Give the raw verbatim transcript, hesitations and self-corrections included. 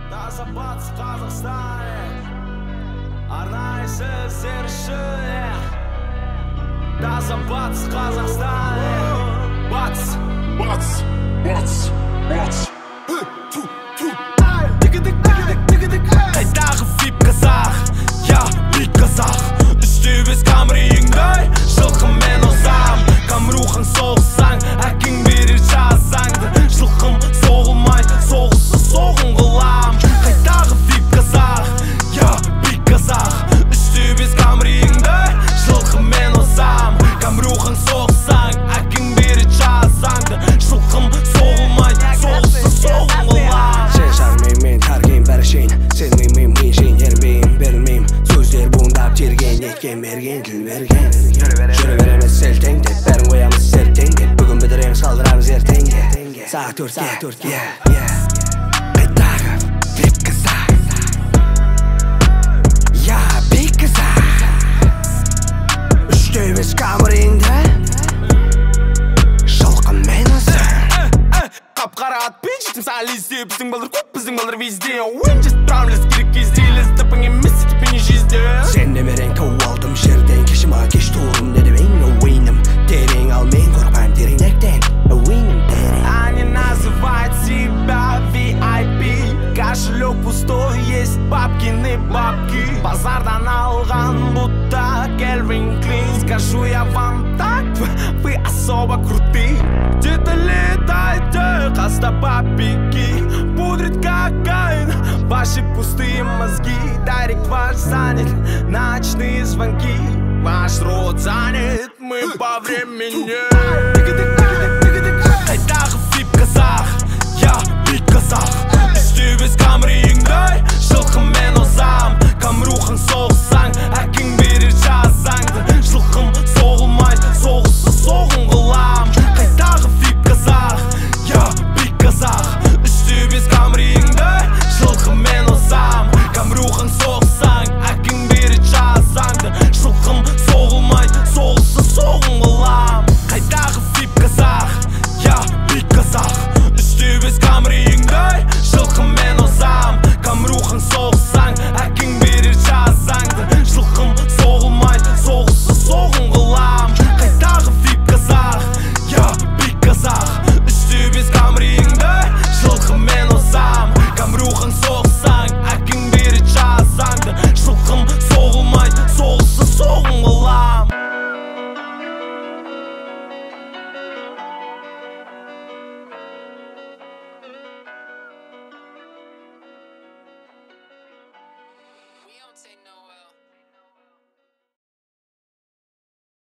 Таза батыс Қазақстан, арнайы сіздер үшін. Таза батыс Қазақстан, батыс, батыс, батыс, батыс. Қайдағы вип қазақ, я бит қазақ. Үстебес камрейіңдай, жылқымен озам. Камрухың соғысаң, әкің берер жазаңды. Жылқым соғылмай, соғысы соғын қылам. Қайдағы вип қазақ, я бит қазақ. Үстебес камрейіңдай, жылқымен озам. Камрухың соғысаң, әкің берер жазаңды. Жылқым соғылмай, соғысы соғын қылам. Сен жармеймен тарген бәрі шейін, сенмеймен мен жейін ермейін бермейм. Сөздер буындап терген, еткен берген, тіл берген. Жүрі береміз селтеңдеп, бәрін қоямыз сертеңдеп. Бүгін бітірем салдырамыз ертеңге, сағат төртке. Қайдағы вип қазақ, я бит қазақ. Үште бес камеріңді, жылқымен озам. Қап-қара атпен жетім сәл езде. Біздің балдар көп, біздің балдар везде. Ойын жест тұрамыз керек кезде. Ліздіпің емес етіпен ежезде. Сен немерең тау алдым жерден. Кешіма кеш туырым дедім ең ойыным. Терең ал мен қорқпайм тереңдіктен. Ойыным терең. Они называют себя ви ай пи. Кошелек пустой, есть бабкины бабки. Базардан алған будто Кельвин Клин. Скажу я вам так, вы особо крутые. Где-то летайте, хаста бабики. Пудрит кокаин, ваши пустые мозги. Директ ваш занят, ночные звонки. Ваш рот занят, мы по времени.